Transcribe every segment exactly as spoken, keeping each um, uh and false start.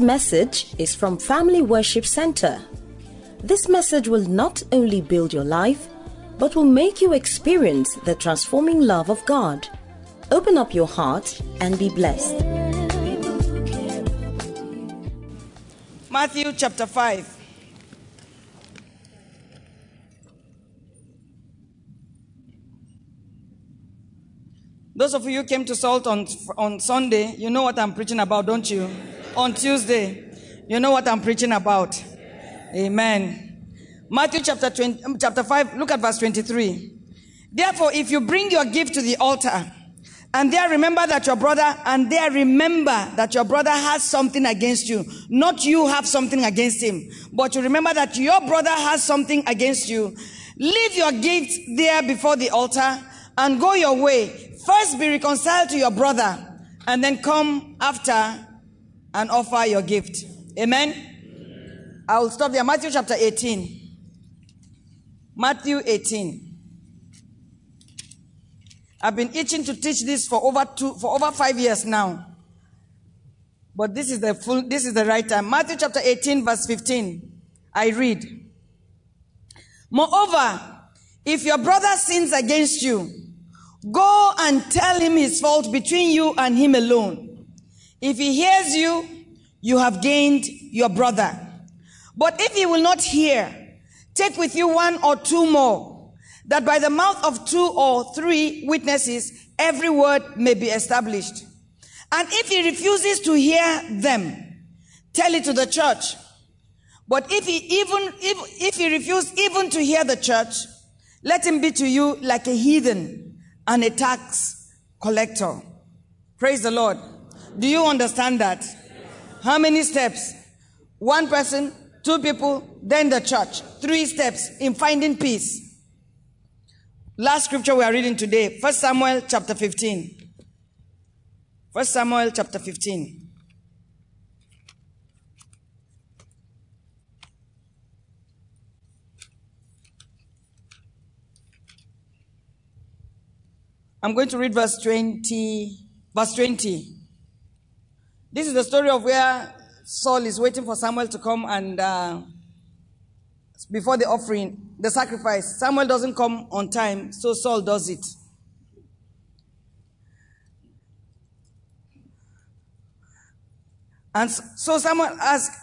message is from Family Worship Center. This message will not only build your life, but will make you experience the transforming love of God. Open up your heart and be blessed. Matthew chapter five. Those of you who came to Salt on, on Sunday, you know what I'm preaching about, don't you? On Tuesday, you know what I'm preaching about. Amen. Matthew chapter twenty, chapter five, look at verse twenty-three. Therefore, if you bring your gift to the altar, and there remember that your brother, and there remember that your brother has something against you, not you have something against him, but you remember that your brother has something against you, leave your gift there before the altar and go your way. First be reconciled to your brother, and then come after and offer your gift. Amen? I will stop there. Matthew chapter eighteen. Matthew eighteen. I've been itching to teach this for over two, for over five years now. But this is the full, this is the right time. Matthew chapter eighteen, verse fifteen. I read. Moreover, if your brother sins against you, go and tell him his fault between you and him alone. If he hears you, you have gained your brother. But if he will not hear, take with you one or two more, that by the mouth of two or three witnesses, every word may be established. And if he refuses to hear them, tell it to the church. But if he even, if, if he refuses even to hear the church, let him be to you like a heathen and a tax collector. Praise the Lord. Do you understand that? How many steps? One person, two people, then the church. Three steps in finding peace. Last scripture we are reading today, First Samuel chapter fifteen. First Samuel chapter fifteen. I'm going to read verse twenty. Verse twenty. This is the story of where Saul is waiting for Samuel to come and uh, before the offering, the sacrifice. Samuel doesn't come on time, so Saul does it. And so Samuel asked,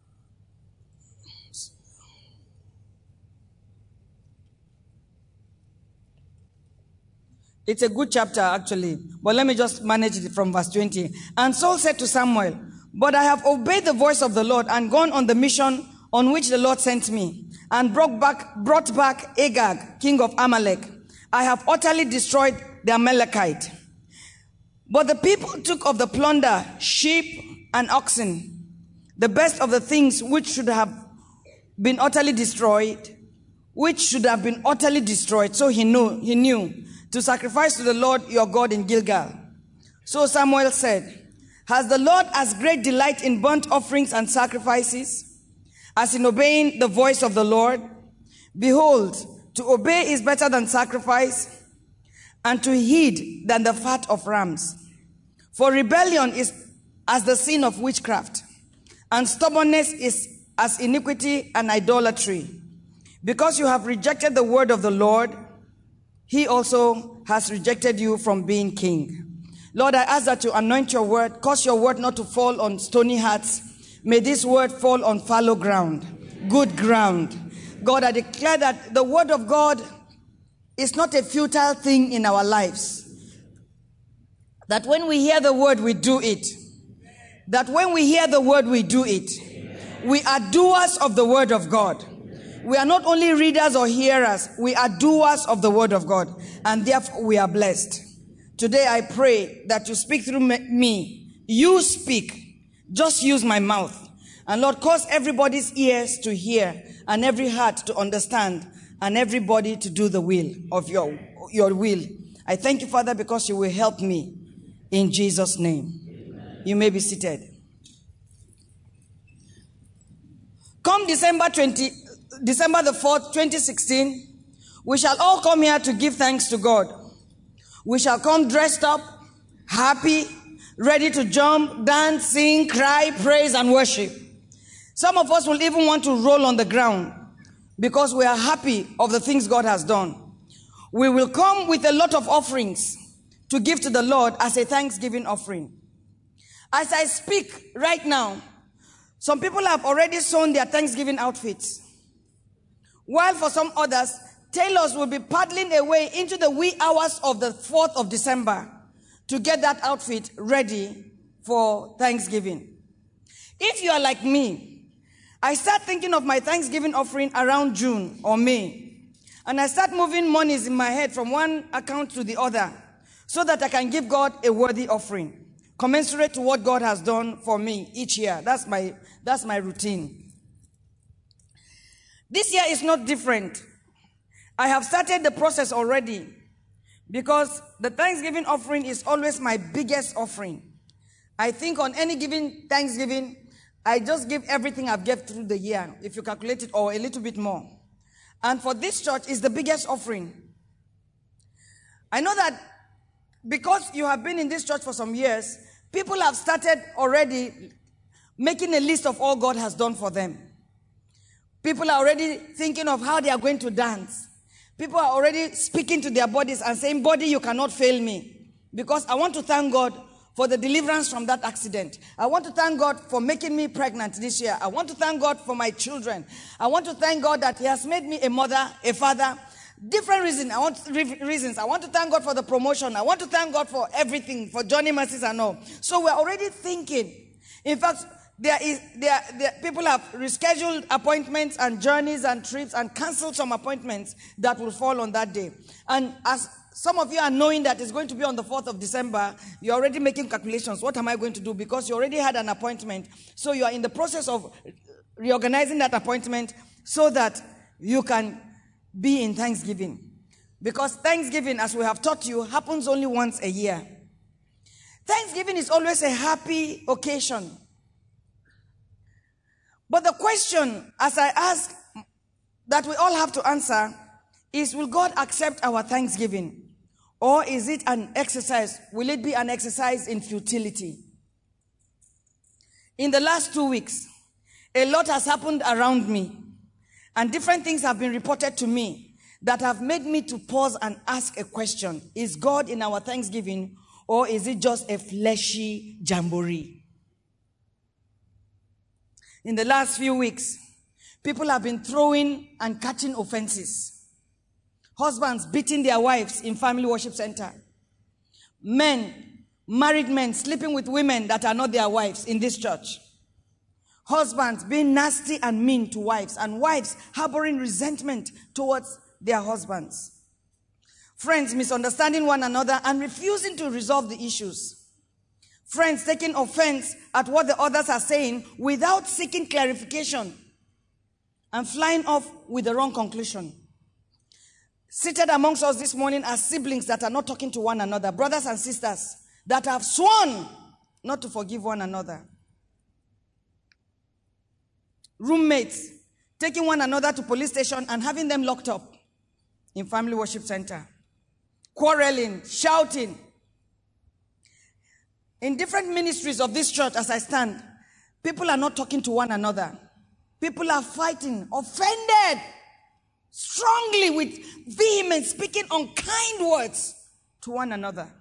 it's a good chapter, actually. But let me just manage it from verse twenty. And Saul said to Samuel, but I have obeyed the voice of the Lord and gone on the mission on which the Lord sent me, and brought back, brought back Agag, king of Amalek. I have utterly destroyed the Amalekite. But the people took of the plunder sheep and oxen, the best of the things which should have been utterly destroyed, which should have been utterly destroyed. So he knew, he knew. to sacrifice to the Lord your God in Gilgal. So Samuel said, has the Lord as great delight in burnt offerings and sacrifices as in obeying the voice of the Lord? Behold, to obey is better than sacrifice, and to heed than the fat of rams. For rebellion is as the sin of witchcraft, and stubbornness is as iniquity and idolatry. Because you have rejected the word of the Lord, he also has rejected you from being king. Lord, I ask that you anoint your word, cause your word not to fall on stony hearts. May this word fall on fallow ground, good ground. God, I declare that the word of God is not a futile thing in our lives. That when we hear the word, we do it. That when we hear the word, we do it. We are doers of the word of God. We are not only readers or hearers, we are doers of the word of God. And therefore we are blessed. Today I pray that you speak through me. You speak. Just use my mouth. And Lord, cause everybody's ears to hear and every heart to understand and everybody to do the will of your, your will. I thank you, Father, because you will help me in Jesus' name. Amen. You may be seated. Come December twentieth, December the fourth, twenty sixteen, we shall all come here to give thanks to God. We shall come dressed up, happy, ready to jump, dance, sing, cry, praise, and worship. Some of us will even want to roll on the ground because we are happy of the things God has done. We will come with a lot of offerings to give to the Lord as a thanksgiving offering. As I speak right now, some people have already sewn their Thanksgiving outfits, while for some others, tailors will be paddling away into the wee hours of the fourth of December to get that outfit ready for Thanksgiving. If you are like me, I start thinking of my Thanksgiving offering around June or May, and I start moving monies in my head from one account to the other so that I can give God a worthy offering, commensurate to what God has done for me each year. That's my, that's my routine. This year is not different. I have started the process already because the Thanksgiving offering is always my biggest offering. I think on any given Thanksgiving, I just give everything I've given through the year, if you calculate it, or a little bit more. And for this church, it's the biggest offering. I know that because you have been in this church for some years, people have started already making a list of all God has done for them. People are already thinking of how they are going to dance. People are already speaking to their bodies and saying, body, you cannot fail me. Because I want to thank God for the deliverance from that accident. I want to thank God for making me pregnant this year. I want to thank God for my children. I want to thank God that He has made me a mother, a father. Different reasons. I want reasons. I want to thank God for the promotion. I want to thank God for everything, for journey mercies and all. So we're already thinking. In fact, there is there, there people have rescheduled appointments and journeys and trips and canceled some appointments that will fall on that day. And as some of you are knowing that it's going to be on the fourth of December, you're already making calculations. What am I going to do? Because you already had an appointment. So you are in the process of reorganizing that appointment so that you can be in Thanksgiving. Because Thanksgiving, as we have taught you, happens only once a year. Thanksgiving is always a happy occasion. But the question, as I ask, that we all have to answer is, will God accept our thanksgiving? Or is it an exercise? Will it be an exercise in futility? In the last two weeks, a lot has happened around me, and different things have been reported to me that have made me to pause and ask a question. Is God in our thanksgiving, or is it just a fleshy jamboree? In the last few weeks, people have been throwing and catching offenses. Husbands beating their wives in family worship center. Men, married men, sleeping with women that are not their wives in this church. Husbands being nasty and mean to wives, and wives harboring resentment towards their husbands. Friends misunderstanding one another and refusing to resolve the issues. Friends taking offense at what the others are saying without seeking clarification and flying off with the wrong conclusion. Seated amongst us this morning are siblings that are not talking to one another, brothers and sisters that have sworn not to forgive one another. Roommates taking one another to police station and having them locked up in family worship center. Quarreling, shouting. In different ministries of this church, as I stand, people are not talking to one another. People are fighting, offended, strongly, with vehemence, speaking unkind words to one another.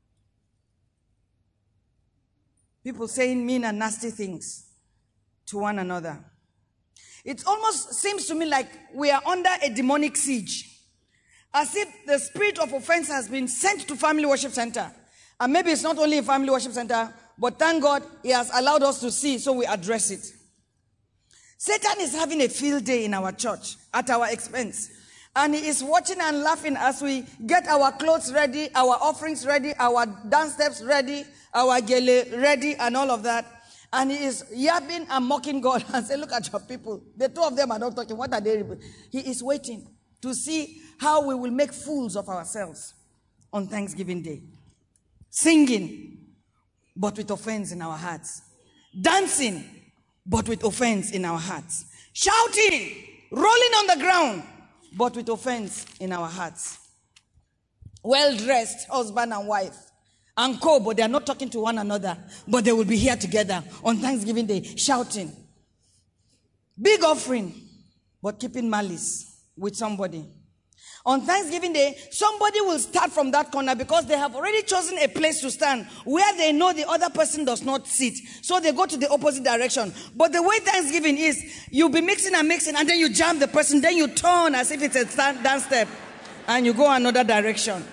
People saying mean and nasty things to one another. It almost seems to me like we are under a demonic siege, as if the spirit of offense has been sent to family worship center. And maybe it's not only a family worship center, but thank God He has allowed us to see, so we address it. Satan is having a field day in our church at our expense. And he is watching and laughing as we get our clothes ready, our offerings ready, our dance steps ready, our gele ready, and all of that. And he is yapping and mocking God and saying, look at your people. The two of them are not talking. What are they? He is waiting to see how we will make fools of ourselves on Thanksgiving Day. Singing, but with offense in our hearts. Dancing, but with offense in our hearts. Shouting, rolling on the ground, but with offense in our hearts. Well-dressed husband and wife, and co, but they are not talking to one another, but they will be here together on Thanksgiving Day shouting. Big offering, but keeping malice with somebody. On Thanksgiving Day, somebody will start from that corner because they have already chosen a place to stand where they know the other person does not sit. So they go to the opposite direction. But the way Thanksgiving is, you'll be mixing and mixing, and then you jam the person, then you turn as if it's a stand, dance step, and you go another direction.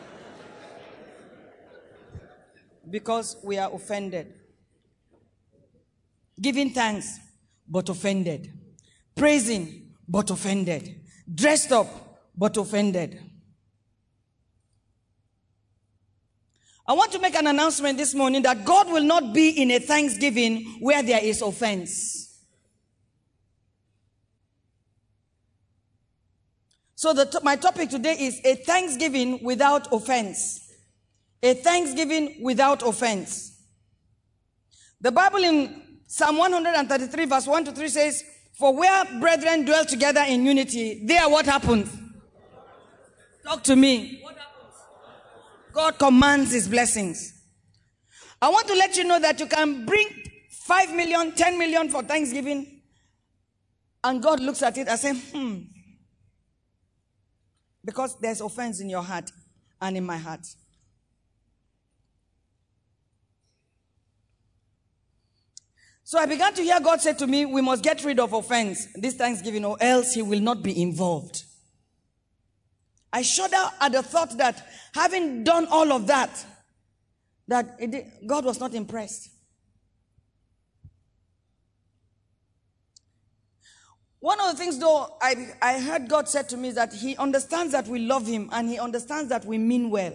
Because we are offended. Giving thanks, but offended. Praising, but offended. Dressed up, but offended. I want to make an announcement this morning that God will not be in a thanksgiving where there is offense. So the, my topic today is a thanksgiving without offense. A thanksgiving without offense. The Bible in Psalm one thirty-three verse one to three says, "For where brethren dwell together in unity, there what happens?" Talk to me. What happens? God commands his blessings. I want to let you know that you can bring five million, ten million for Thanksgiving, and God looks at it and says, hmm. Because there's offense in your heart and in my heart. So I began to hear God say to me, we must get rid of offense this Thanksgiving, or else he will not be involved. I shudder at the thought that having done all of that, that it, God was not impressed. One of the things though I, I heard God said to me is that he understands that we love him and he understands that we mean well.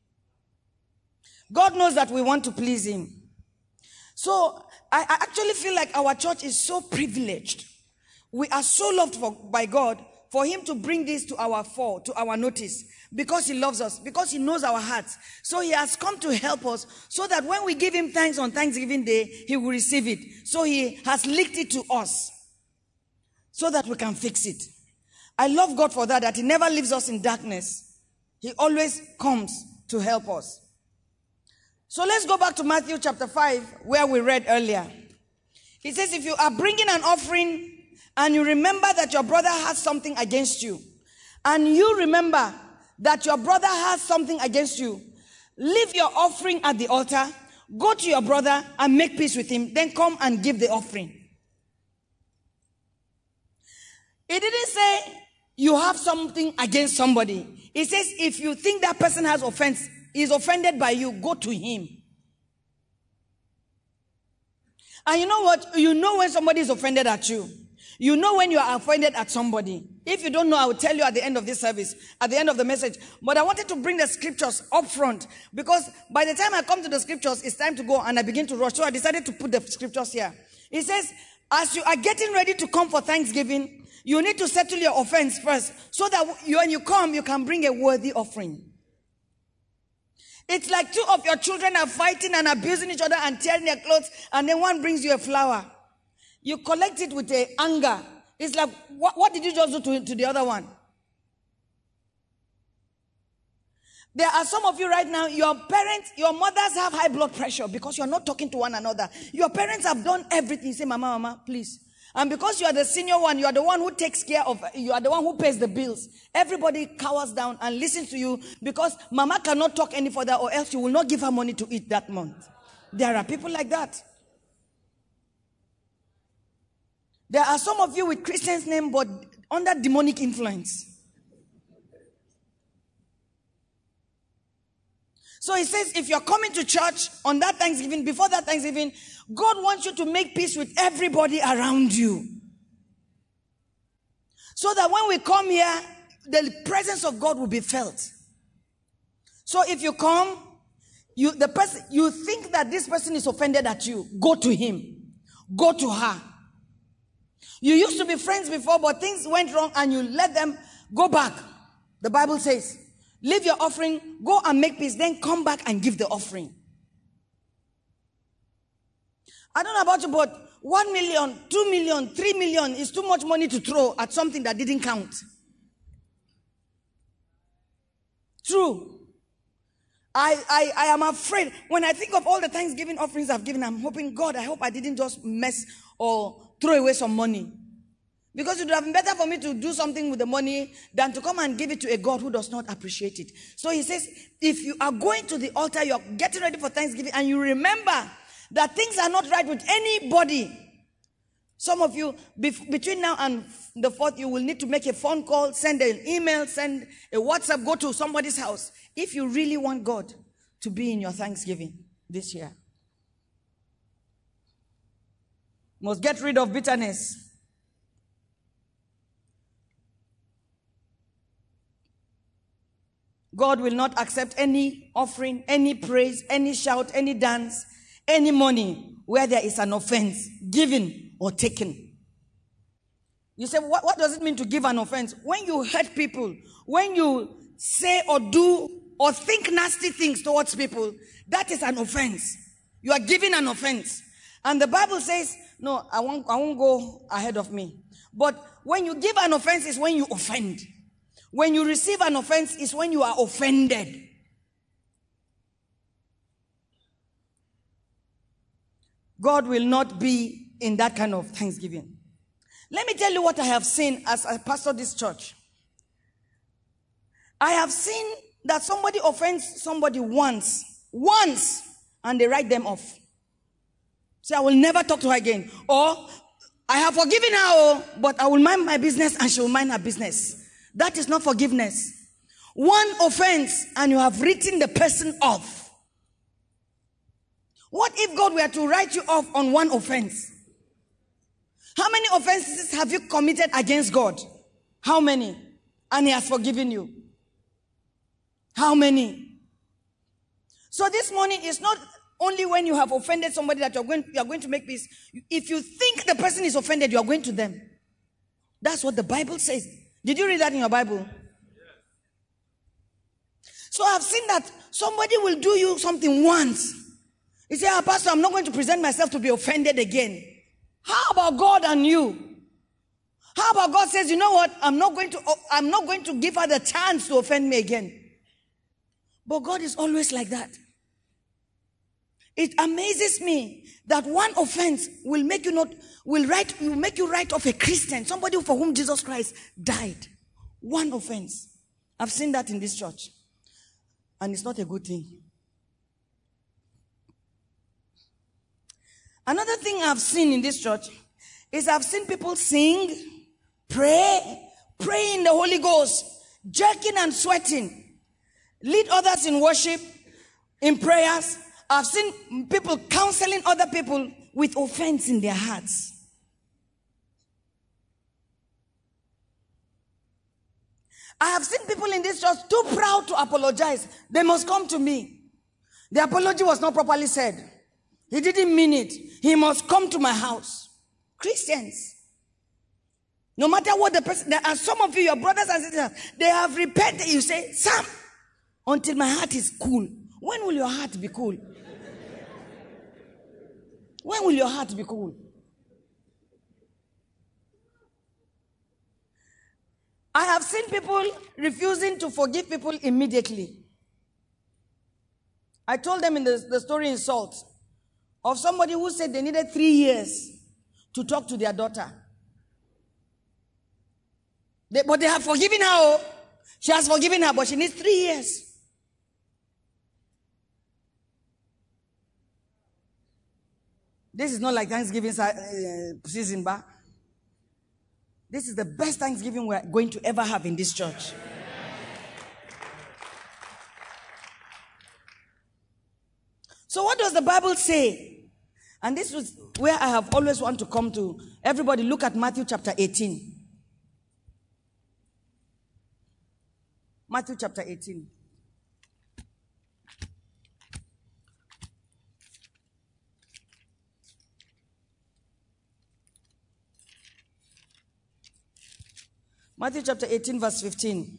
God knows that we want to please him. So I, I actually feel like our church is so privileged. We are so loved for, by God for him to bring this to our fore, to our notice, because he loves us, because he knows our hearts. So he has come to help us so that when we give him thanks on Thanksgiving Day, he will receive it. So he has leaked it to us so that we can fix it. I love God for that, that he never leaves us in darkness. He always comes to help us. So let's go back to Matthew chapter five, where we read earlier. He says, if you are bringing an offering and you remember that your brother has something against you, and you remember that your brother has something against you, leave your offering at the altar, go to your brother and make peace with him, then come and give the offering. It didn't say you have something against somebody. It says if you think that person has offense, is offended by you, go to him. And you know what? You know when somebody is offended at you. You know when you are offended at somebody. If you don't know, I will tell you at the end of this service, at the end of the message. But I wanted to bring the scriptures up front, because by the time I come to the scriptures, it's time to go and I begin to rush. So I decided to put the scriptures here. It says, as you are getting ready to come for Thanksgiving, you need to settle your offense first, so that you, when you come, you can bring a worthy offering. It's like two of your children are fighting and abusing each other and tearing their clothes, and then one brings you a flower. You collect it with a anger. It's like, what, what did you just do to, to the other one? There are some of you right now, your parents, your mothers have high blood pressure because you're not talking to one another. Your parents have done everything. You say, Mama, Mama, please. And because you are the senior one, you are the one who takes care of, you are the one who pays the bills. Everybody cowers down and listens to you because Mama cannot talk any further, or else you will not give her money to eat that month. There are people like that. There are some of you with Christian's name, but under demonic influence. So he says, if you're coming to church on that Thanksgiving, before that Thanksgiving, God wants you to make peace with everybody around you. So that when we come here, the presence of God will be felt. So if you come, you the person you think that this person is offended at you, go to him. Go to her. You used to be friends before, but things went wrong and you let them go back. The Bible says, leave your offering, go and make peace, then come back and give the offering. I don't know about you, but one million, two million, three million is too much money to throw at something that didn't count. True. I, I, I am afraid. When I think of all the Thanksgiving offerings I've given, I'm hoping, God, I hope I didn't just mess or throw away some money. Because it would have been better for me to do something with the money than to come and give it to a God who does not appreciate it. So he says, if you are going to the altar, you're getting ready for Thanksgiving, and you remember that things are not right with anybody. Some of you, between now and the fourth, you will need to make a phone call, send an email, send a WhatsApp, go to somebody's house. If you really want God to be in your Thanksgiving this year. Must get rid of bitterness. God will not accept any offering, any praise, any shout, any dance, any money where there is an offense given or taken. You say, what, what does it mean to give an offense? When you hurt people, when you say or do or think nasty things towards people, that is an offense. You are giving an offense. And the Bible says, no, I won't, I won't go ahead of me. But when you give an offense is when you offend. When you receive an offense is when you are offended. God will not be in that kind of thanksgiving. Let me tell you what I have seen as I pastor this church. I have seen that somebody offends somebody once, once, and they write them off. Say, I will never talk to her again. Or, I have forgiven her, but I will mind my business and she will mind her business. That is not forgiveness. One offense and you have written the person off. What if God were to write you off on one offense? How many offenses have you committed against God? How many? And he has forgiven you. How many? So this morning is not only when you have offended somebody that you're going, you're going to make peace. If you think the person is offended, you are going to them. That's what the Bible says. Did you read that in your Bible? So I've seen that somebody will do you something once. You say, ah, Pastor, I'm not going to present myself to be offended again. How about God and you? How about God says, you know what? I'm not going to, I'm not going to give her the chance to offend me again. But God is always like that. It amazes me that one offense will make you not, will write, will make you write off a Christian, somebody for whom Jesus Christ died. One offense. I've seen that in this church. And it's not a good thing. Another thing I've seen in this church is I've seen people sing, pray, pray in the Holy Ghost, jerking and sweating, lead others in worship, in prayers. I've seen people counseling other people with offense in their hearts. I have seen people in this church too proud to apologize. They must come to me. The apology was not properly said. He didn't mean it. He must come to my house. Christians. No matter what the person, there are some of you, your brothers and sisters, they have repented. You say, Sam, until my heart is cool. When will your heart be cool? When will your heart be cool? I have seen people refusing to forgive people immediately. I told them in the, the story in Salt of somebody who said they needed three years to talk to their daughter. They, but they have forgiven her. She has forgiven her, but she needs three years. This is not like Thanksgiving uh, season, but this is the best Thanksgiving we're going to ever have in this church. So what does the Bible say? And this was where I have always wanted to come to. Everybody look at Matthew chapter eighteen. Matthew chapter eighteen. Matthew chapter eighteen, verse fifteen.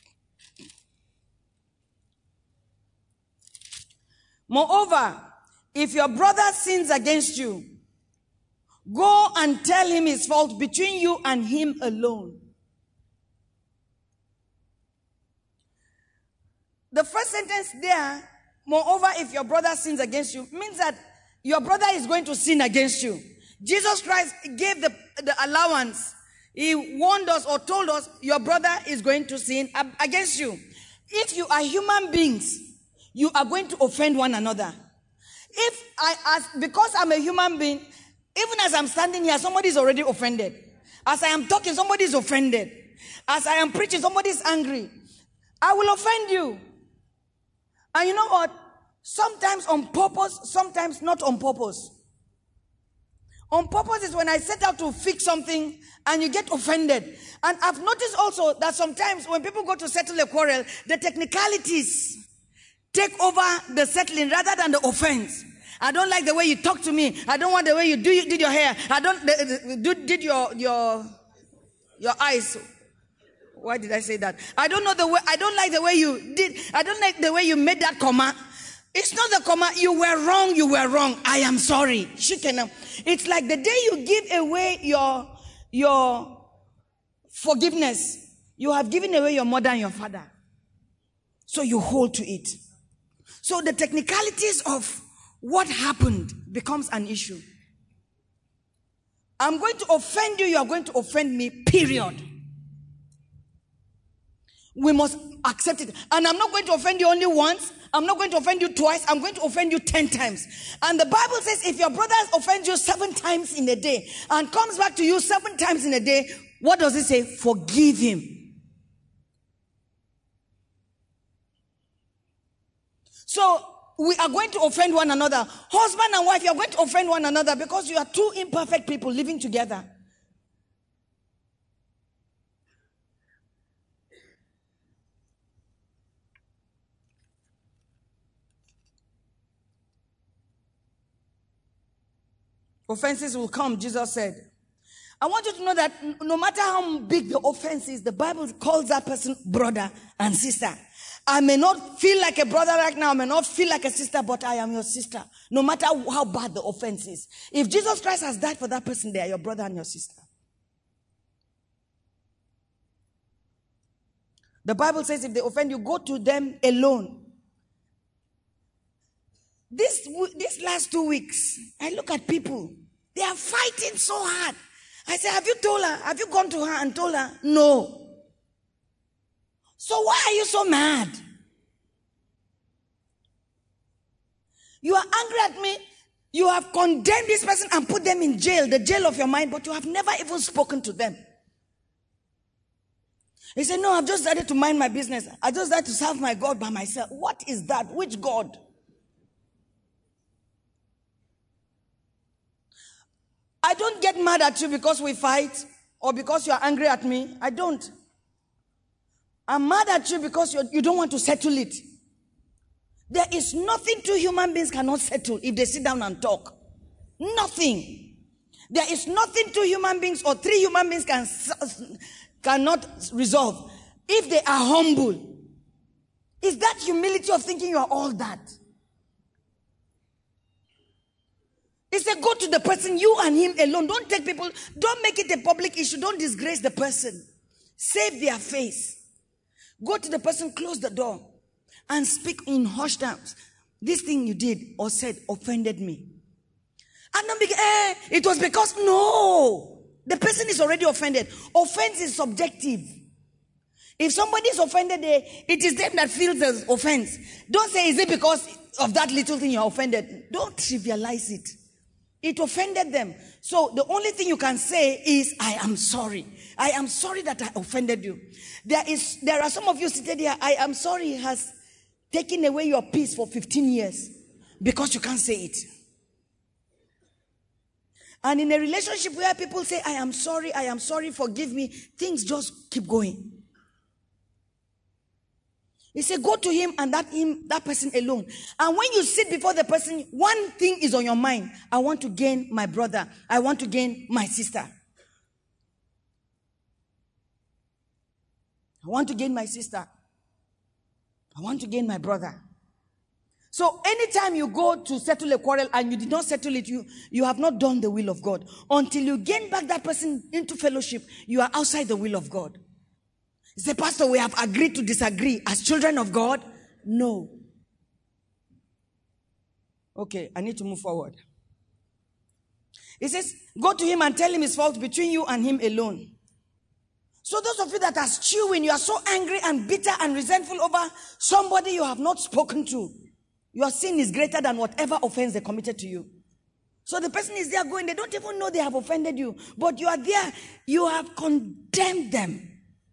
Moreover, if your brother sins against you, go and tell him his fault between you and him alone. The first sentence there Moreover, if your brother sins against you, means that your brother is going to sin against you. Jesus Christ gave the, the allowance. He warned us or told us your brother is going to sin against you. If you are human beings, you are going to offend one another. If I, as because I'm a human being, even as I'm standing here, somebody is already offended. As I am talking, somebody is offended. As I am preaching, somebody is angry. I will offend you. And you know what? Sometimes on purpose, sometimes not on purpose. On purpose is when I set out to fix something and you get offended. And I've noticed also that sometimes when people go to settle a quarrel, the technicalities take over the settling rather than the offense. I don't like the way you talk to me. I don't want the way you do did your hair. I don't do did your your your eyes. Why did I say that? I don't know the way. I don't like the way you did. I don't like the way you made that comma. It's not the comma. You were wrong. You were wrong. I am sorry. It's like the day you give away your your forgiveness, you have given away your mother and your father. So you hold to it. So the technicalities of what happened becomes an issue. I'm going to offend you. You are going to offend me. Period. We must accept it. And I'm not going to offend you only once. I'm not going to offend you twice. I'm going to offend you ten times. And the Bible says if your brother offends you seven times in a day and comes back to you seven times in a day, what does it say? Forgive him. So we are going to offend one another. Husband and wife, you are going to offend one another because you are two imperfect people living together. Offenses will come, Jesus said. I want you to know that no matter how big the offense is, the Bible calls that person brother and sister. I may not feel like a brother right now, I may not feel like a sister, but I am your sister. No matter how bad the offense is. If Jesus Christ has died for that person, they are your brother and your sister. The Bible says if they offend you, go to them alone. This, this last two weeks, I look at people. They are fighting so hard. I say, have you told her? Have you gone to her and told her? No. So why are you so mad? You are angry at me. You have condemned this person and put them in jail, the jail of your mind, but you have never even spoken to them. He said, no, I've just started to mind my business. I just started to serve my God by myself. What is that? Which God? I don't get mad at you because we fight or because you are angry at me. I don't. I'm mad at you because you're, you don't want to settle it. There is nothing two human beings cannot settle if they sit down and talk. Nothing. There is nothing two human beings or three human beings can, cannot resolve if they are humble. It's that humility of thinking you are all that. He said, go to the person, you and him alone. Don't take people, don't make it a public issue. Don't disgrace the person. Save their face. Go to the person, close the door, and speak in hushed tones. This thing you did or said offended me. And don't be, eh, it was because, no. The person is already offended. Offense is subjective. If somebody is offended, it is them that feels the offense. Don't say, is it because of that little thing you're offended? Don't trivialize it. It offended them. So the only thing you can say is, I am sorry. I am sorry that I offended you. There is, there are some of you seated here, I am sorry has taken away your peace for fifteen years because you can't say it. And in a relationship where people say, I am sorry, I am sorry, forgive me, things just keep going. He said, go to him and that him, that person alone. And when you sit before the person, one thing is on your mind. I want to gain my brother. I want to gain my sister. I want to gain my sister. I want to gain my brother. So anytime you go to settle a quarrel and you did not settle it, you, you have not done the will of God. Until you gain back that person into fellowship, you are outside the will of God. You say, Pastor, we have agreed to disagree as children of God. No. Okay, I need to move forward. It says, go to him and tell him his fault between you and him alone. So those of you that are stewing, you are so angry and bitter and resentful over somebody you have not spoken to. Your sin is greater than whatever offense they committed to you. So the person is there going, they don't even know they have offended you. But you are there, you have condemned them.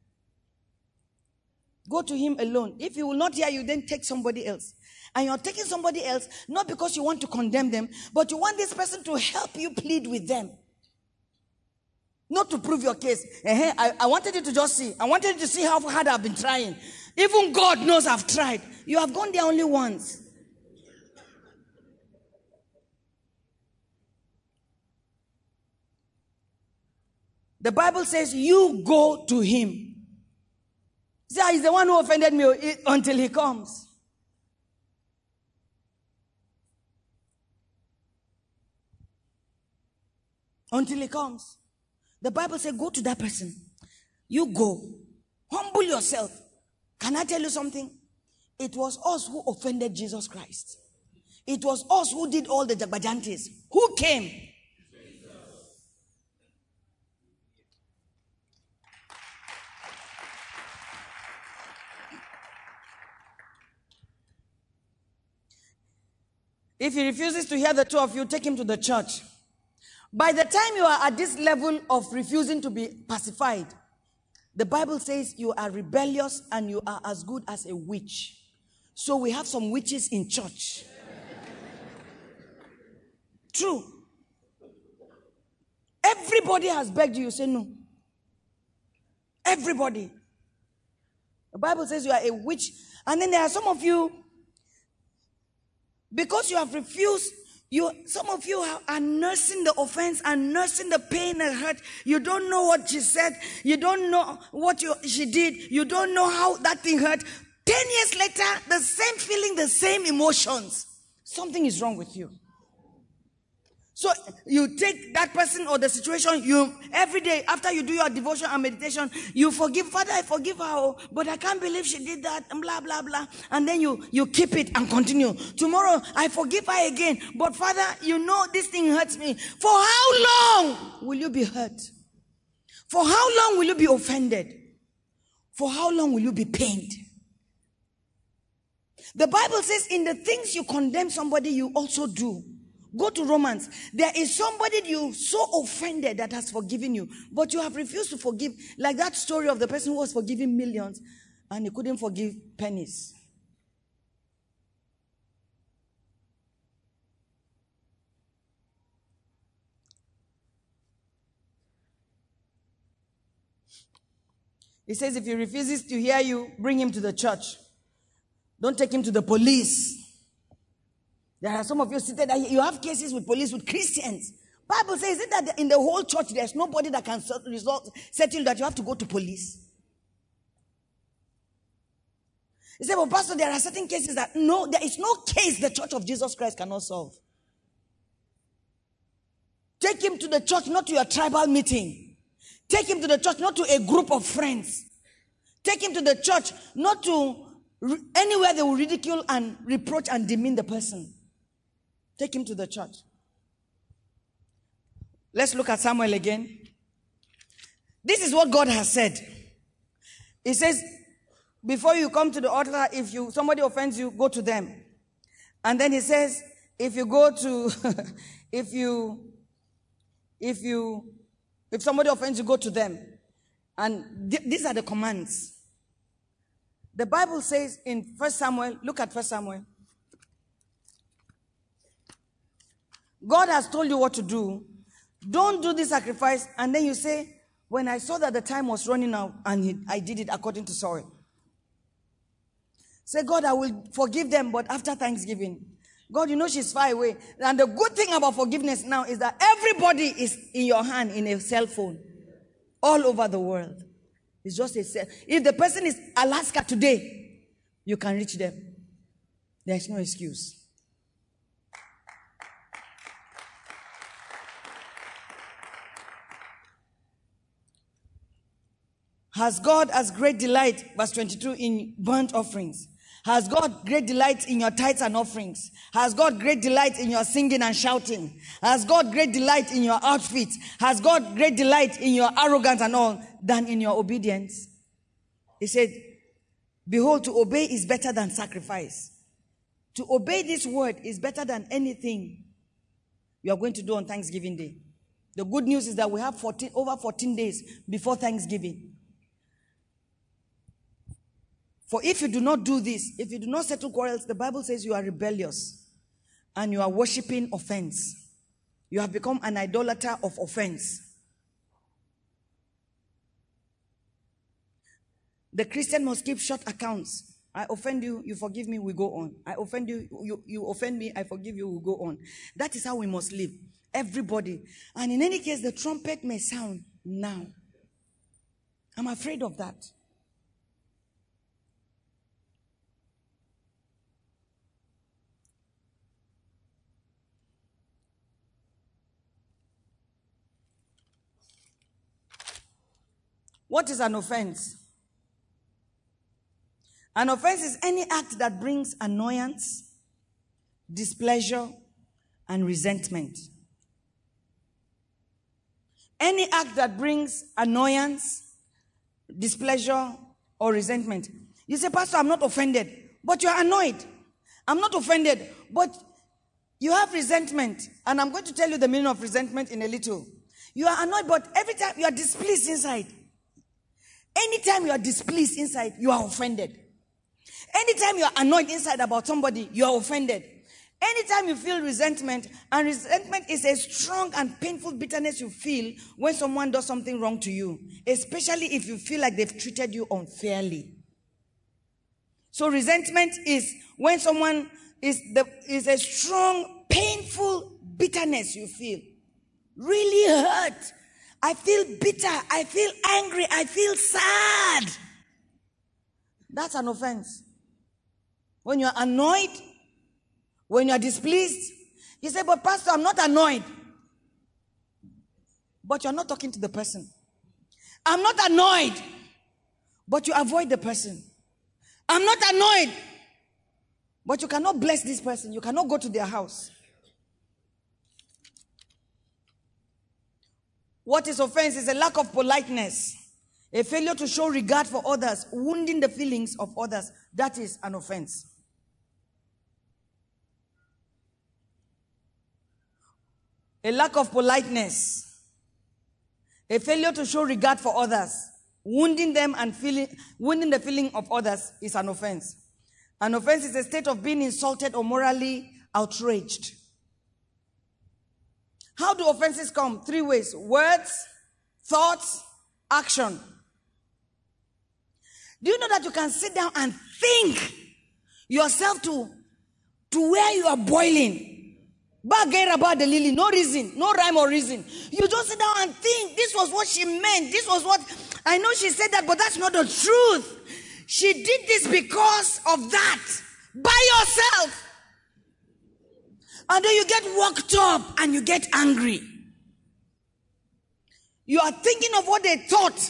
Go to him alone. If he will not hear you, then take somebody else. And you're taking somebody else, not because you want to condemn them, but you want this person to help you plead with them. Not to prove your case. Uh-huh. I, I wanted you to just see. I wanted you to see how hard I've been trying. Even God knows I've tried. You have gone there only once. The Bible says, you go to him. See, he's the one who offended me until he comes. Until he comes. The Bible says, go to that person. You go. Humble yourself. Can I tell you something? It was us who offended Jesus Christ. It was us who did all the jagbajantis. Who came? If he refuses to hear the two of you, take him to the church. By the time you are at this level of refusing to be pacified, the Bible says you are rebellious and you are as good as a witch. So we have some witches in church. True. Everybody has begged you, you say no. Everybody. The Bible says you are a witch. And then there are some of you, because you have refused, you, some of you are, are nursing the offense and nursing the pain and hurt. You don't know what she said. You don't know what you, she did. You don't know how that thing hurt. Ten years later, the same feeling, the same emotions. Something is wrong with you. So you take that person or the situation, you every day after you do your devotion and meditation, you forgive. Father, I forgive her, oh, but I can't believe she did that, and blah, blah, blah. And then you, you keep it and continue. Tomorrow, I forgive her again. But Father, you know this thing hurts me. For how long will you be hurt? For how long will you be offended? For how long will you be pained? The Bible says in the things you condemn somebody, you also do. Go to Romans. There is somebody you so offended that has forgiven you, but you have refused to forgive. Like that story of the person who was forgiving millions and he couldn't forgive pennies. He says if he refuses to hear you, bring him to the church. Don't take him to the police. There are some of you seated there, you have cases with police, with Christians. Bible says, is it that in the whole church there's nobody that can resolve, settle that you have to go to police? He said, well, Pastor, there are certain cases that, no, there is no case the Church of Jesus Christ cannot solve. Take him to the church, not to your tribal meeting. Take him to the church, not to a group of friends. Take him to the church, not to anywhere they will ridicule and reproach and demean the person. Take him to the church. Let's look at Samuel again. This is what God has said. He says, before you come to the altar, if you somebody offends you, go to them. And then he says, if you go to, if you, if you, if somebody offends you, go to them. And th- these are the commands. The Bible says in First Samuel, look at First Samuel. God has told you what to do. Don't do this sacrifice. And then you say, when I saw that the time was running out, and he, I did it according to Saul. Say, God, I will forgive them, but after Thanksgiving. God, you know she's far away. And the good thing about forgiveness now is that everybody is in your hand in a cell phone. All over the world. It's just a cell. If the person is Alaska today, you can reach them. There's no excuse. Has God as great delight, verse twenty-two, in burnt offerings? Has God great delight in your tithes and offerings? Has God great delight in your singing and shouting? Has God great delight in your outfit? Has God great delight in your arrogance and all than in your obedience? He said, behold, to obey is better than sacrifice. To obey this word is better than anything you are going to do on Thanksgiving Day. The good news is that we have fourteen, over fourteen days before Thanksgiving. For if you do not do this, if you do not settle quarrels, the Bible says you are rebellious and you are worshiping offense. You have become an idolater of offense. The Christian must keep short accounts. I offend you, you forgive me, we go on. I offend you, you, you offend me, I forgive you, we go on. That is how we must live. Everybody. And in any case, the trumpet may sound now. I'm afraid of that. What is an offense? An offense is any act that brings annoyance, displeasure, and resentment. Any act that brings annoyance, displeasure, or resentment. You say, Pastor, I'm not offended, but you're annoyed. I'm not offended, but you have resentment. And I'm going to tell you the meaning of resentment in a little. You are annoyed, but every time you are displeased inside. Anytime you are displeased inside, you are offended. Anytime you are annoyed inside about somebody, you are offended. Anytime you feel resentment, and resentment is a strong and painful bitterness you feel when someone does something wrong to you, especially if you feel like they've treated you unfairly. So resentment is when someone is the is a strong, painful bitterness you feel. Really hurt. I feel bitter. I feel angry. I feel sad. That's an offense. When you're annoyed, when you're displeased, you say, but Pastor, I'm not annoyed. But you're not talking to the person. I'm not annoyed. But you avoid the person. I'm not annoyed. But you cannot bless this person. You cannot go to their house. What is offense is a lack of politeness, a failure to show regard for others, wounding the feelings of others. That is an offense. A lack of politeness, a failure to show regard for others, wounding them and feeling, wounding the feeling of others is an offense. An offense is a state of being insulted or morally outraged. How do offenses come? Three ways: words, thoughts, action. Do you know that you can sit down and think yourself to, to where you are boiling? Bagger about the lily, no reason, no rhyme or reason. You just sit down and think, this was what she meant. This was what, I know she said that, but that's not the truth. She did this because of that. By yourself. And then you get worked up and you get angry. You are thinking of what they thought.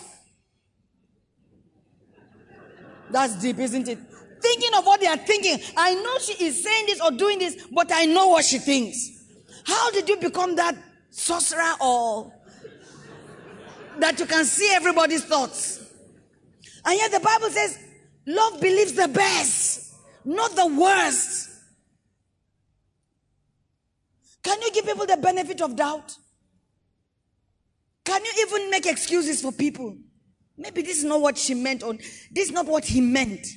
That's deep, isn't it? Thinking of what they are thinking. I know she is saying this or doing this, but I know what she thinks. How did you become that sorcerer or that you can see everybody's thoughts? And yet the Bible says, love believes the best, not the worst. Can you give people the benefit of doubt? Can you even make excuses for people? Maybe this is not what she meant, or this is not what he meant.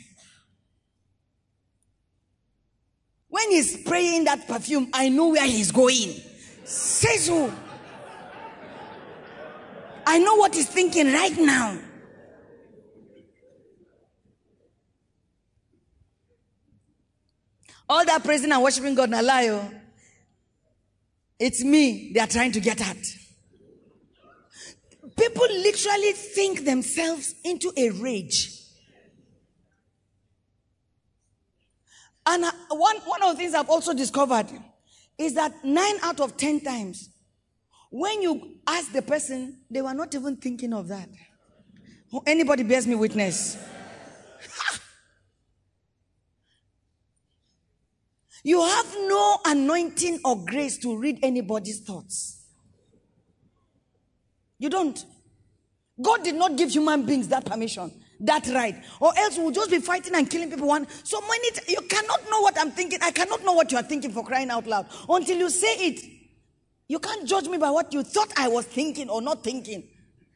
When he's spraying that perfume, I know where he's going. Say so. I know what he's thinking right now. All that praising and worshiping God, na lie, oh. It's me they are trying to get at. People literally think themselves into a rage. And one, one of the things I've also discovered is that nine out of ten times, when you ask the person, they were not even thinking of that. Anybody bears me witness? You have no anointing or grace to read anybody's thoughts. You don't. God did not give human beings that permission, that right. Or else we'll just be fighting and killing people. One. So many t- you cannot know what I'm thinking. I cannot know what you are thinking, for crying out loud. Until you say it. You can't judge me by what you thought I was thinking or not thinking.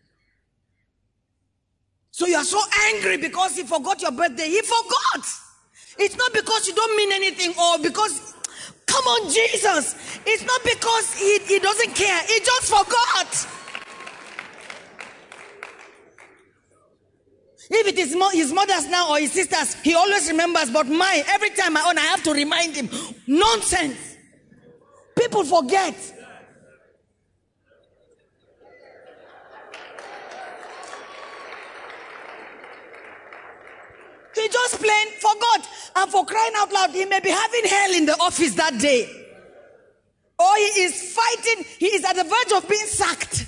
So you are so angry because he forgot your birthday. He forgot. It's not because you don't mean anything or because, come on, Jesus. It's not because he, he doesn't care. He just forgot. If it is mo- his mother's now or his sister's, he always remembers. But mine, every time I own, I have to remind him. Nonsense. People forget. He just plain forgot. And for crying out loud, he may be having hell in the office that day. Or he is fighting. He is at the verge of being sacked.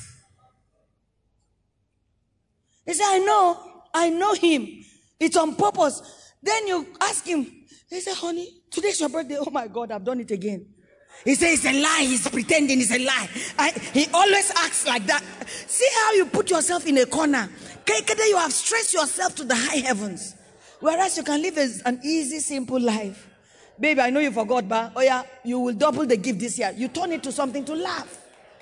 He said, I know. I know him. It's on purpose. Then you ask him. He said, honey, today's your birthday. Oh my God, I've done it again. He says, it's a lie. He's pretending it's a lie. I, he always acts like that. See how you put yourself in a corner. You have stressed yourself to the high heavens. Whereas you can live an easy, simple life. Baby, I know you forgot, but oh yeah, you will double the gift this year. You turn it to something to laugh.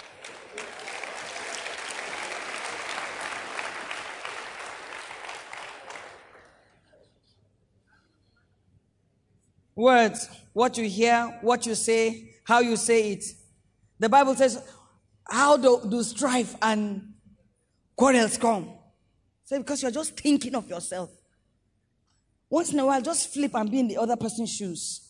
Words, what you hear, what you say, how you say it. The Bible says, how do, do strife and quarrels come? Say, because you're just thinking of yourself. Once in a while, just flip and be in the other person's shoes.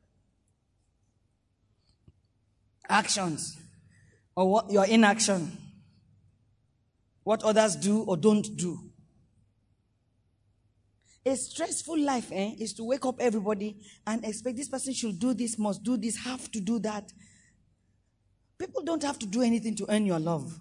Actions, or what your inaction. What others do or don't do. A stressful life eh, is to wake up everybody and expect this person should do this, must do this, have to do that. People don't have to do anything to earn your love.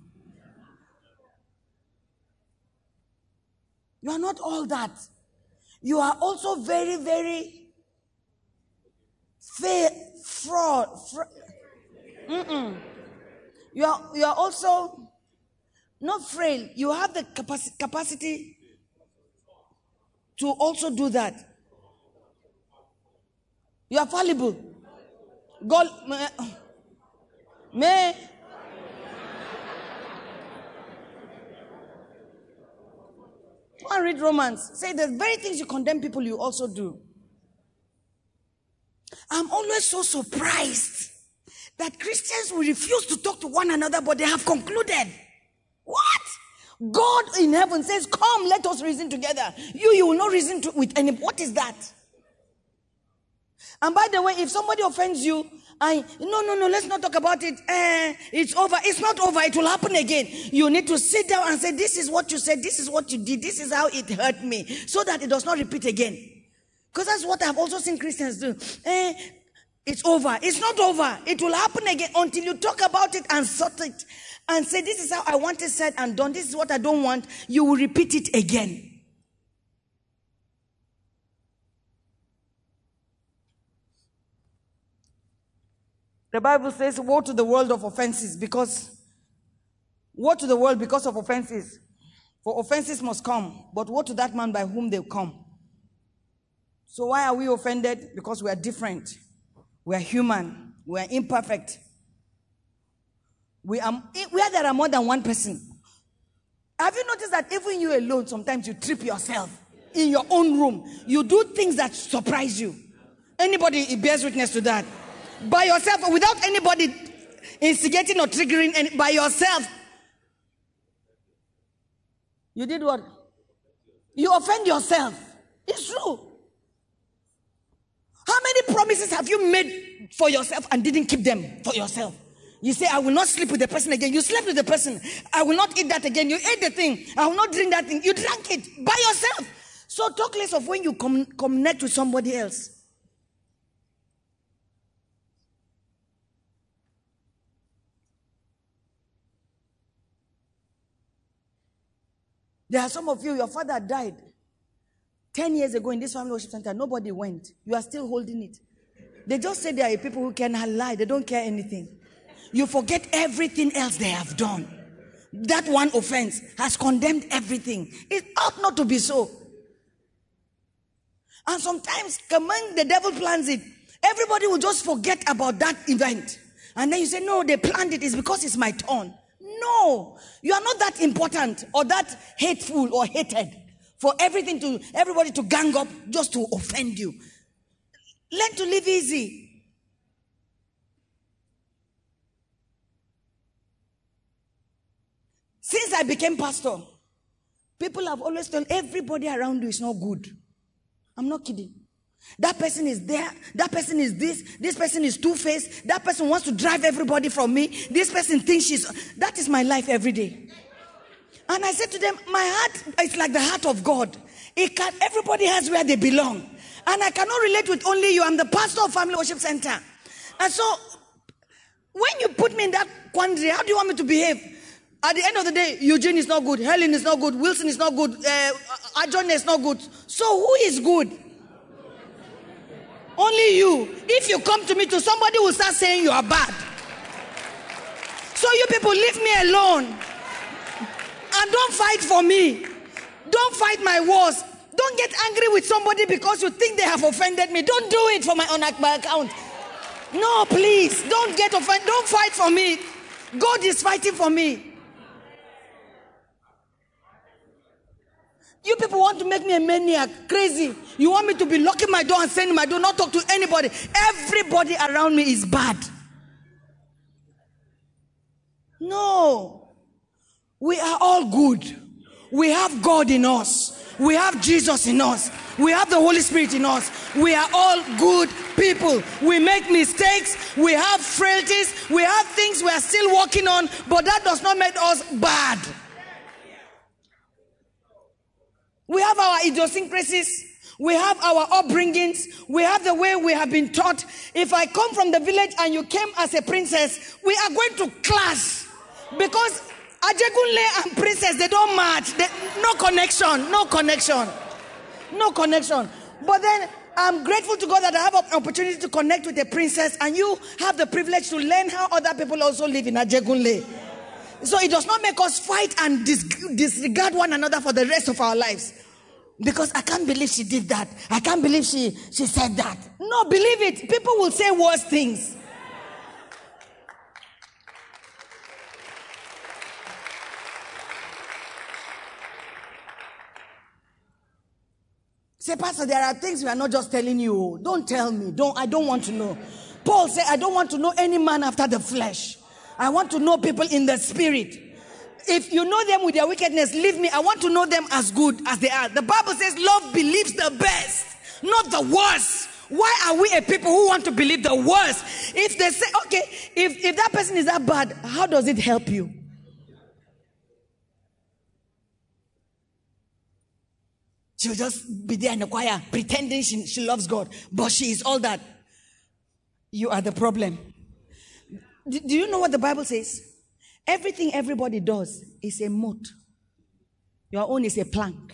You are not all that. You are also very, very fair, fraud. Fra- Mm-mm. You are, you are also not frail. You have the capaci- capacity to also do that. You are fallible. God, may. Go and read Romans. Say the very things you condemn people, you also do. I'm always so surprised that Christians will refuse to talk to one another, but they have concluded. What? God in heaven says, come, let us reason together. You, you will not reason to, with any. What is that? And by the way, if somebody offends you, I, no, no, no, let's not talk about it. Uh, it's over. It's not over. It will happen again. You need to sit down and say, this is what you said. This is what you did. This is how it hurt me. So that it does not repeat again. Because that's what I've also seen Christians do. Uh, it's over. It's not over. It will happen again until you talk about it and sort it. And say, this is how I want it said and done. This is what I don't want. You will repeat it again. The Bible says, woe to the world of offenses, because, woe to the world because of offenses. For offenses must come, but woe to that man by whom they come. So why are we offended? Because we are different. We are human. We are imperfect. We are, where there are more than one person. Have you noticed that even you alone, sometimes you trip yourself in your own room? You do things that surprise you. Anybody bears witness to that? By yourself, without anybody instigating or triggering, any, by yourself. You did what? You offend yourself. It's true. How many promises have you made for yourself and didn't keep them for yourself? You say, I will not sleep with the person again. You slept with the person. I will not eat that again. You ate the thing. I will not drink that thing. You drank it by yourself. So talk less of when you com- connect with somebody else. There are some of you, your father died ten years ago in this family worship center. Nobody went. You are still holding it. They just say there are people who cannot lie. They don't care anything. You forget everything else they have done. That one offense has condemned everything. It ought not to be so. And sometimes, come on, the devil plans it. Everybody will just forget about that event. And then you say, no, they planned it. It's because it's my turn. No, you are not that important or that hateful or hated for everything to, everybody to gang up just to offend you. Learn to live easy. Since I became pastor, people have always told everybody around you is not good. I'm not kidding. That person is there. That person is this. This person is two-faced. That person wants to drive everybody from me. This person thinks she's... That is my life every day. And I said to them, my heart is like the heart of God. It can, everybody has where they belong. And I cannot relate with only you. I'm the pastor of Family Worship Center. And so, when you put me in that quandary, how do you want me to behave? At the end of the day, Eugene is not good. Helen is not good. Wilson is not good. Uh, Ajone is not good. So who is good? Only you. If you come to me, to somebody will start saying you are bad. So you people leave me alone. And don't fight for me. Don't fight my wars. Don't get angry with somebody because you think they have offended me. Don't do it for my own account. No, please. Don't get offended. Don't fight for me. God is fighting for me. You people want to make me a maniac, crazy. You want me to be locking my door and saying my door, not talk to anybody. Everybody around me is bad. No. We are all good. We have God in us. We have Jesus in us. We have the Holy Spirit in us. We are all good people. We make mistakes. We have frailties. We have things we are still working on, but that does not make us bad. We have our idiosyncrasies. We have our upbringings. We have the way we have been taught. If I come from the village and you came as a princess, we are going to clash. Because Ajegunle and princess, they don't match. They, no connection. No connection. No connection. But then I'm grateful to God that I have an opportunity to connect with a princess, and you have the privilege to learn how other people also live in Ajegunle. So it does not make us fight and dis disregard one another for the rest of our lives. Because I can't believe she did that. I can't believe she, she said that. No, believe it. People will say worse things. Say, Pastor, there are things we are not just telling you. Don't tell me. Don't, I don't want to know. Paul said, I don't want to know any man after the flesh. I want to know people in the spirit. If you know them with their wickedness, leave me. I want to know them as good as they are. The Bible says love believes the best, not the worst. Why are we a people who want to believe the worst? If they say, okay, if, if that person is that bad, how does it help you? She'll just be there in the choir pretending she, she loves God, but she is all that. You are the problem. Do, do you know what the Bible says? Everything everybody does is a moat. Your own is a plank.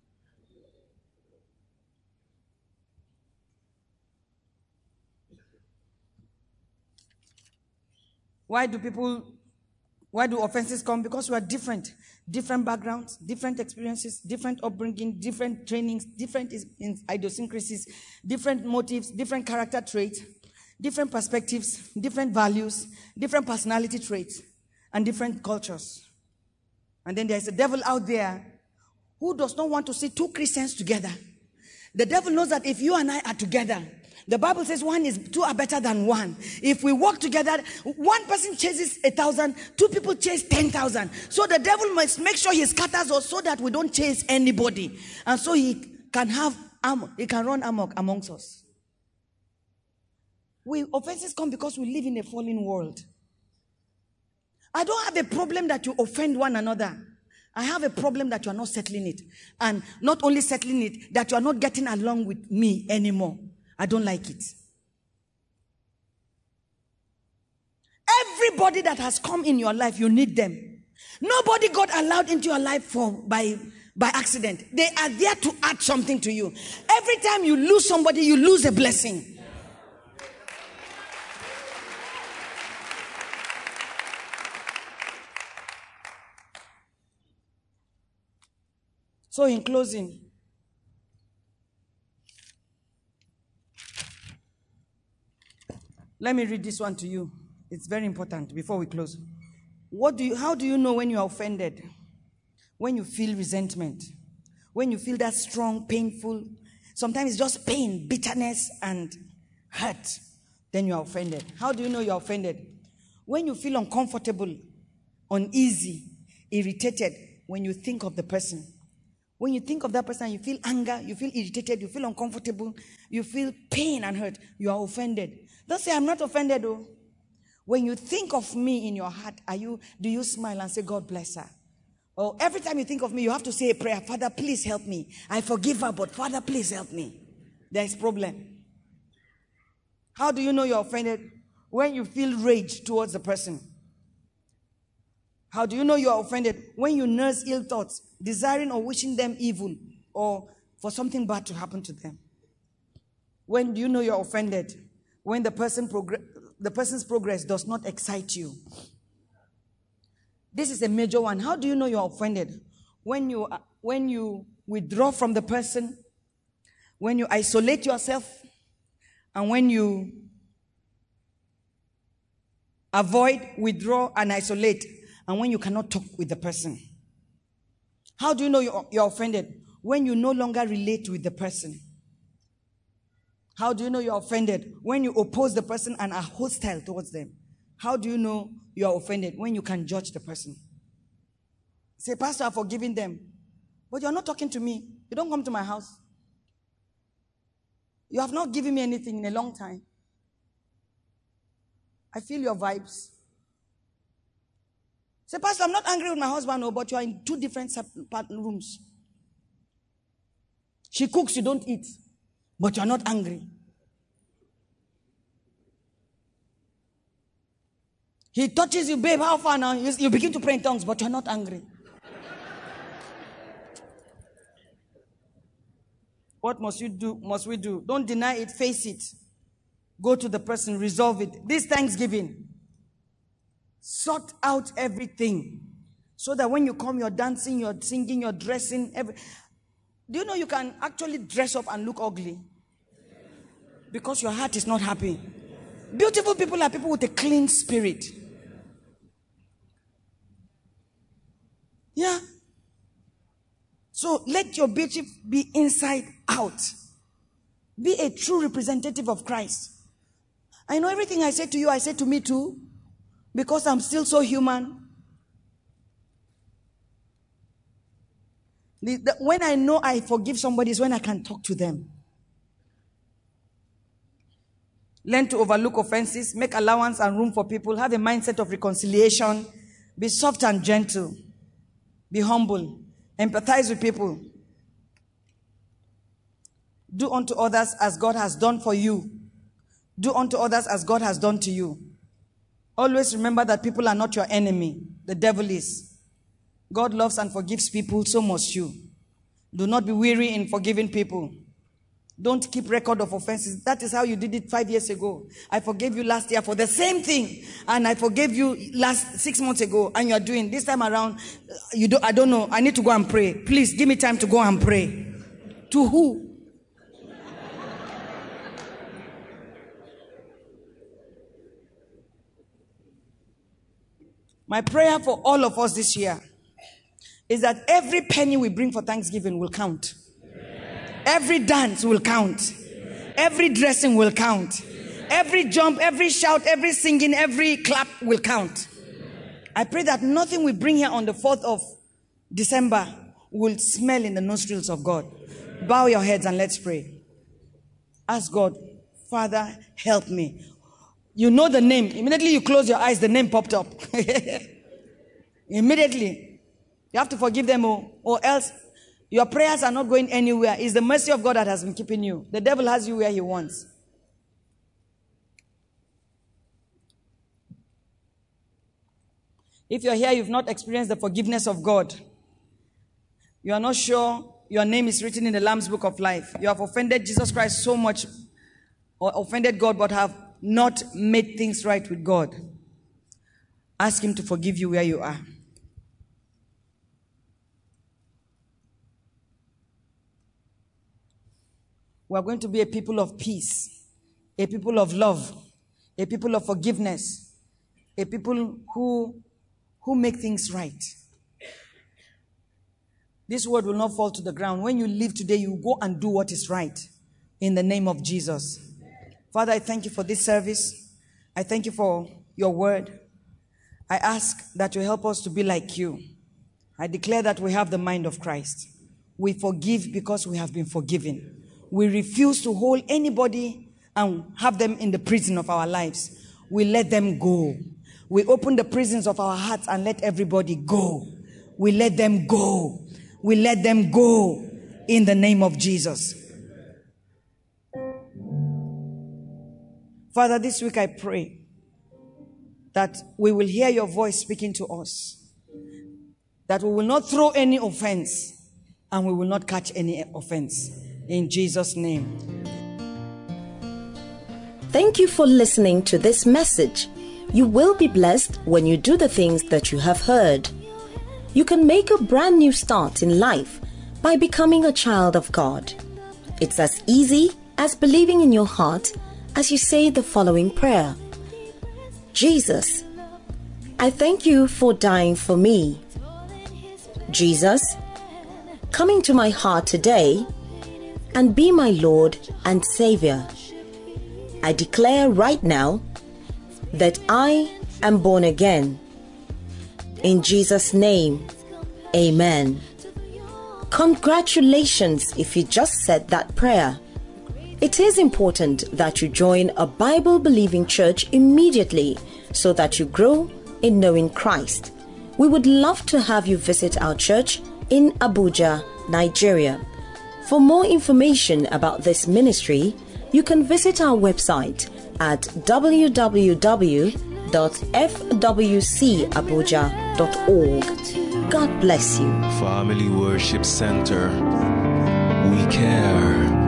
Why do people, why do offenses come? Because we are different. Different backgrounds, different experiences, different upbringing, different trainings, different idiosyncrasies, different motives, different character traits, different perspectives, different values, different personality traits, and different cultures. And then there's a devil out there who does not want to see two Christians together. The devil knows that if you and I are together, the Bible says one is, two are better than one. If we work together, one person chases a thousand, two people chase ten thousand. So the devil must make sure he scatters us so that we don't chase anybody. And so he can have, amok, he can run amok amongst us. We, offenses come because we live in a fallen world. I don't have a problem that you offend one another. I have a problem that you are not settling it. And not only settling it, that you are not getting along with me anymore. I don't like it. Everybody that has come in your life, you need them. Nobody got allowed into your life for by, by accident. They are there to add something to you. Every time you lose somebody, you lose a blessing. So in closing, let me read this one to you. It's very important before we close. What do you, how do you know when you are offended? When you feel resentment. When you feel that strong, painful, sometimes it's just pain, bitterness, and hurt. Then you are offended. How do you know you are offended? When you feel uncomfortable, uneasy, irritated, when you think of the person. When you think of that person, you feel anger, you feel irritated, you feel uncomfortable, you feel pain and hurt, you are offended. Don't say, I'm not offended, though. When you think of me in your heart, are you, do you smile and say, God bless her? Or every time you think of me, you have to say a prayer, Father, please help me. I forgive her, but Father, please help me. There is problem. How do you know you're offended? When you feel rage towards the person. How do you know you are offended? When you nurse ill thoughts, desiring or wishing them evil, or for something bad to happen to them. When do you know you're offended? When the person progress, the person's progress does not excite you. This is a major one. How do you know you're offended? When you, when you withdraw from the person, when you isolate yourself, and when you avoid, withdraw, and isolate, and when you cannot talk with the person. How do you know you're, you're offended? When you no longer relate with the person. How do you know you're offended? When you oppose the person and are hostile towards them. How do you know you are offended? When you can judge the person. Say, Pastor, I've forgiven them. But you're not talking to me. You don't come to my house. You have not given me anything in a long time. I feel your vibes. Say, Pastor, I'm not angry with my husband, no, but you are in two different rooms. She cooks, you don't eat, but you are not angry. He touches you, babe, how far now? You, you begin to pray in tongues, but you're not angry. What must you do? Must we do? Don't deny it, face it. Go to the person, resolve it. This Thanksgiving, sort out everything. So that when you come, you're dancing, you're singing, you're dressing. Every... Do you know you can actually dress up and look ugly? Because your heart is not happy. Beautiful people are people with a clean spirit. Yeah. So let your beauty be inside out. Be a true representative of Christ. I know everything I say to you, I say to me too. Because I'm still so human. The, the, when I know I forgive somebody is when I can talk to them. Learn to overlook offenses, make allowance and room for people, have a mindset of reconciliation, be soft and gentle, be humble, empathize with people. Do unto others as God has done for you. Do unto others as God has done to you. Always remember that people are not your enemy. The devil is. God loves and forgives people, so must you. Do not be weary in forgiving people. Don't keep record of offenses. That is how you did it five years ago. I forgave you last year for the same thing. And I forgave you last six months ago. And you are doing this time around. You do, I don't know. I need to go and pray. Please give me time to go and pray. To who? My prayer for all of us this year is that every penny we bring for Thanksgiving will count. Every dance will count. Every dressing will count. Every jump, every shout, every singing, every clap will count. I pray that nothing we bring here on the fourth of December will smell in the nostrils of God. Bow your heads and let's pray. Ask God, Father, help me. You know the name. Immediately you close your eyes, the name popped up. Immediately. You have to forgive them or, or else your prayers are not going anywhere. It's the mercy of God that has been keeping you. The devil has you where he wants. If you're here, you've not experienced the forgiveness of God. You are not sure your name is written in the Lamb's Book of Life. You have offended Jesus Christ so much, or offended God, but have not made things right with God. Ask him to forgive you where you are. We are going to be a people of peace, a people of love, a people of forgiveness, a people who, who make things right. This word will not fall to the ground. When you live today, you go and do what is right in the name of Jesus. Father, I thank you for this service. I thank you for your word. I ask that you help us to be like you. I declare that we have the mind of Christ. We forgive because we have been forgiven. We refuse to hold anybody and have them in the prison of our lives. We let them go. We open the prisons of our hearts and let everybody go. We let them go. We let them go in the name of Jesus. Father, this week I pray that we will hear your voice speaking to us, that we will not throw any offense and we will not catch any offense. In Jesus' name. Thank you for listening to this message. You will be blessed when you do the things that you have heard. You can make a brand new start in life by becoming a child of God. It's as easy as believing in your heart as you say the following prayer. Jesus, I thank you for dying for me. Jesus, come into my heart today and be my Lord and Savior. I declare right now that I am born again. In Jesus' name, amen. Congratulations if you just said that prayer. It is important that you join a Bible-believing church immediately so that you grow in knowing Christ. We would love to have you visit our church in Abuja, Nigeria. For more information about this ministry, you can visit our website at w w w dot f w c abuja dot org. God bless you. Family Worship Center. We care.